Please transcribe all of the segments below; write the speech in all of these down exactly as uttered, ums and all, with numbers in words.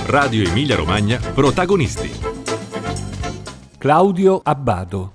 Radio Emilia Romagna, protagonisti. Claudio Abbado.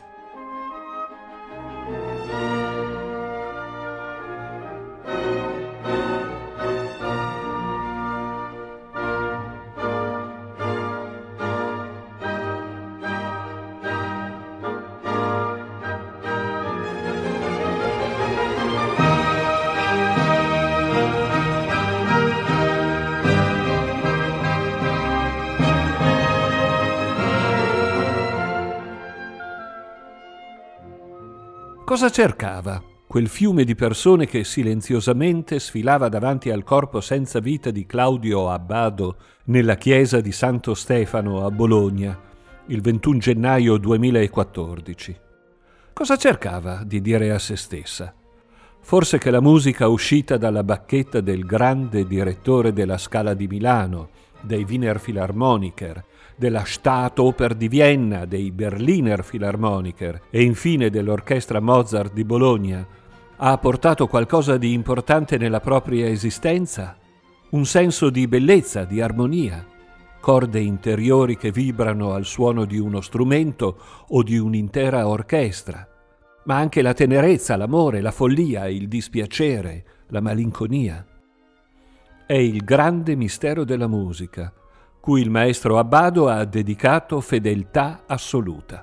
Cosa cercava quel fiume di persone che silenziosamente sfilava davanti al corpo senza vita di Claudio Abbado nella chiesa di Santo Stefano a Bologna il ventuno gennaio duemilaquattordici? Cosa cercava di dire a se stessa? Forse che la musica uscita dalla bacchetta del grande direttore della Scala di Milano, dei Wiener Philharmoniker, della Staatsoper di Vienna, dei Berliner Philharmoniker e infine dell'orchestra Mozart di Bologna, ha portato qualcosa di importante nella propria esistenza? Un senso di bellezza, di armonia, corde interiori che vibrano al suono di uno strumento o di un'intera orchestra, ma anche la tenerezza, l'amore, la follia, il dispiacere, la malinconia. È il grande mistero della musica, cui il maestro Abbado ha dedicato fedeltà assoluta.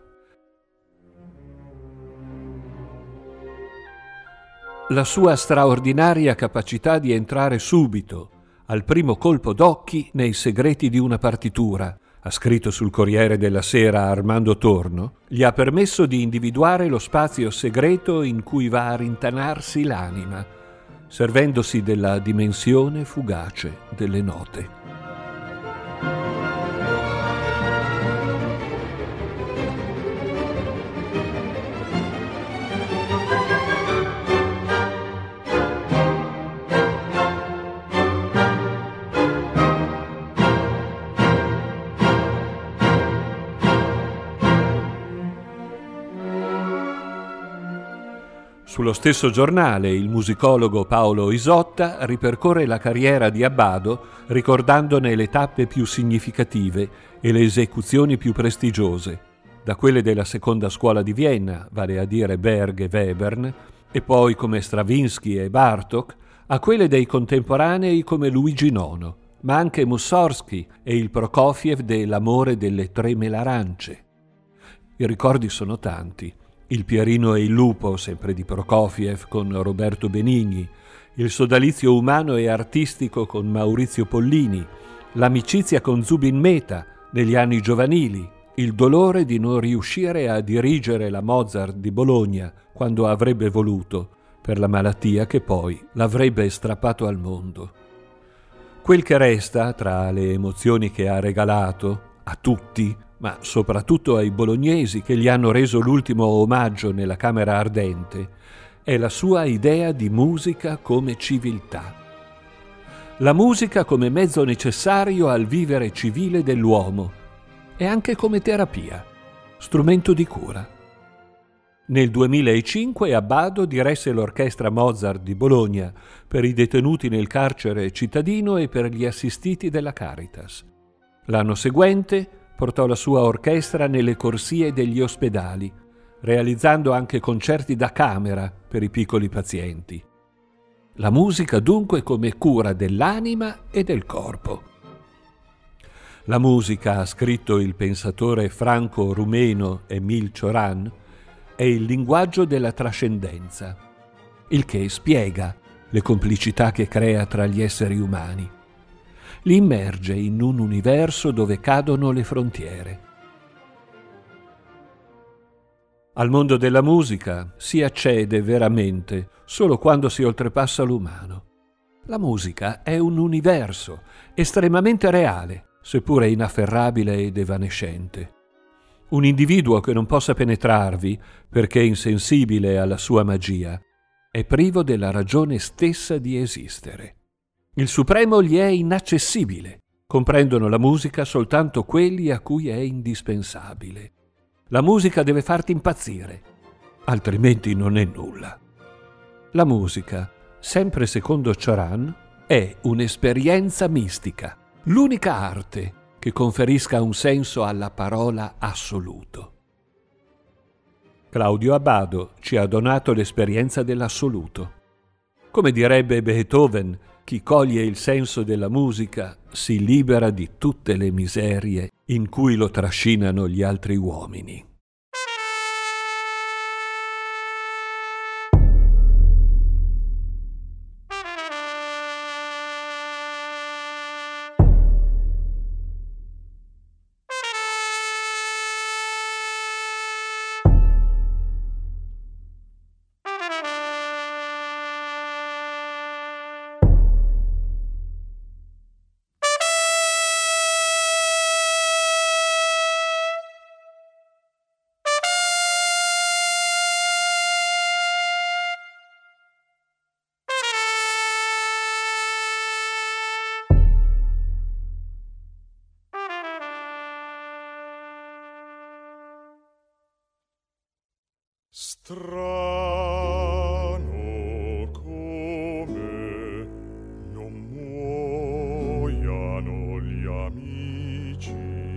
La sua straordinaria capacità di entrare subito, al primo colpo d'occhi, nei segreti di una partitura, ha scritto sul Corriere della Sera Armando Torno, gli ha permesso di individuare lo spazio segreto in cui va a rintanarsi l'anima, servendosi della dimensione fugace delle note. Sullo stesso giornale il musicologo Paolo Isotta ripercorre la carriera di Abbado ricordandone le tappe più significative e le esecuzioni più prestigiose, da quelle della seconda scuola di Vienna, vale a dire Berg e Webern, e poi come Stravinsky e Bartók, a quelle dei contemporanei come Luigi nono, ma anche Mussorgsky e il Prokofiev de L'amore delle tre melarance. I ricordi sono tanti. Il Pierino e il lupo, sempre di Prokofiev, con Roberto Benigni, il sodalizio umano e artistico con Maurizio Pollini, l'amicizia con Zubin Mehta negli anni giovanili, il dolore di non riuscire a dirigere la Mozart di Bologna quando avrebbe voluto, per la malattia che poi l'avrebbe strappato al mondo. Quel che resta, tra le emozioni che ha regalato a tutti, ma soprattutto ai bolognesi che gli hanno reso l'ultimo omaggio nella Camera Ardente, è la sua idea di musica come civiltà. La musica come mezzo necessario al vivere civile dell'uomo e anche come terapia, strumento di cura. Nel duemilacinque Abbado diresse l'orchestra Mozart di Bologna per i detenuti nel carcere cittadino e per gli assistiti della Caritas. L'anno seguente portò la sua orchestra nelle corsie degli ospedali, realizzando anche concerti da camera per i piccoli pazienti. La musica dunque come cura dell'anima e del corpo. La musica, ha scritto il pensatore franco-rumeno Émile Cioran, è il linguaggio della trascendenza, il che spiega le complicità che crea tra gli esseri umani. Li immerge in un universo dove cadono le frontiere. Al mondo della musica si accede veramente solo quando si oltrepassa l'umano. La musica è un universo estremamente reale, seppure inafferrabile ed evanescente. Un individuo che non possa penetrarvi, perché insensibile alla sua magia, è privo della ragione stessa di esistere. Il supremo gli è inaccessibile. Comprendono la musica soltanto quelli a cui è indispensabile. La musica deve farti impazzire, altrimenti non è nulla. La musica, sempre secondo Cioran, è un'esperienza mistica, l'unica arte che conferisca un senso alla parola assoluto. Claudio Abbado ci ha donato l'esperienza dell'assoluto. Come direbbe Beethoven, chi coglie il senso della musica si libera di tutte le miserie in cui lo trascinano gli altri uomini. Strano come non muoiano gli amici,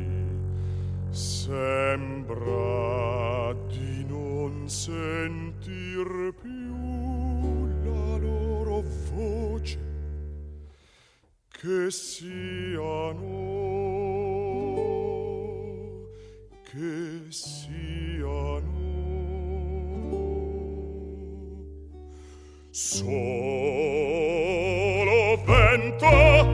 sembra di non sentir più la loro voce, che siano, che siano solo vento.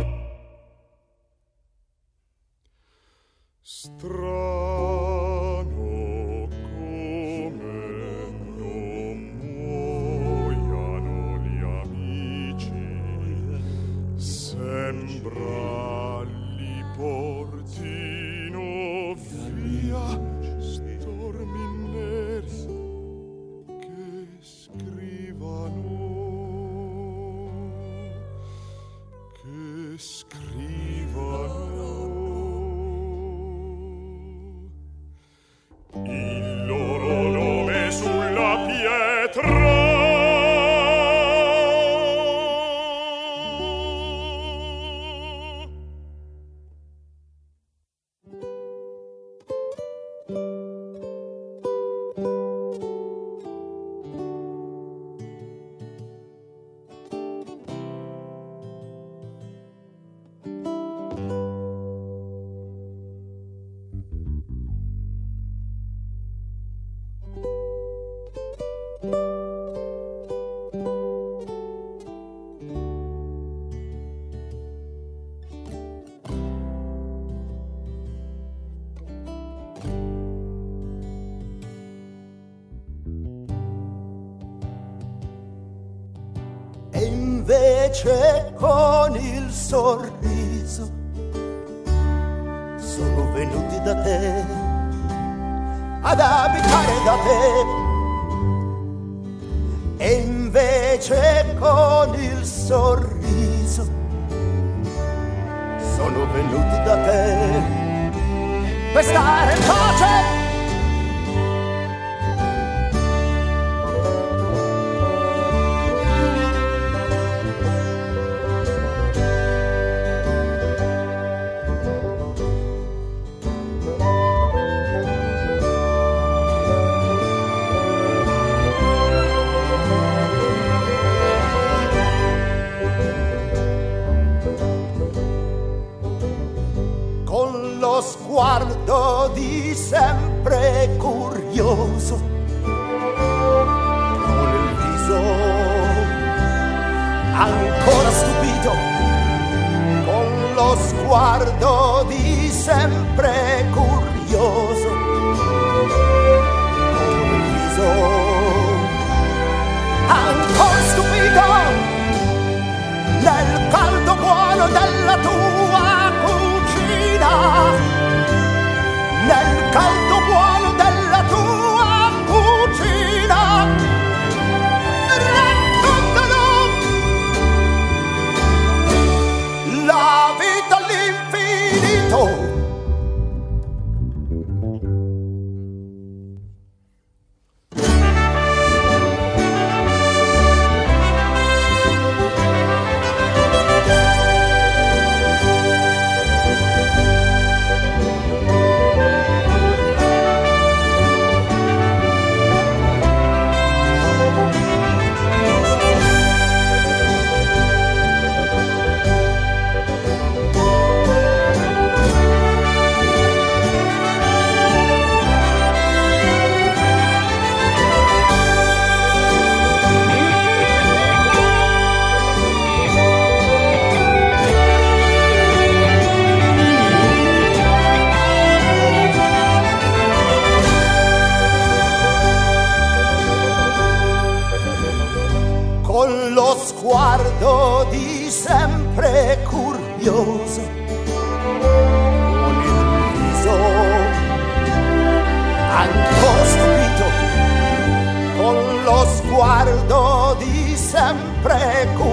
Strano come non muoiano gli amici, sembra li portino via stormi neri che scrivano, che scrivano il loro nome sulla pietra. E invece con il sorriso sono venuti da te ad abitare da te. E invece con il sorriso sono venuti da te per stare in pace. Lo sguardo di sempre curioso, con il viso ancora stupito, con lo sguardo di sempre curioso, con il viso ancora stupito, nel caldo buono della tua cucina, nel caldo buono della tua cucina, raccontano la vita all'infinito. rabbioso, con il viso ancora stupito, con lo sguardo di sempre curato.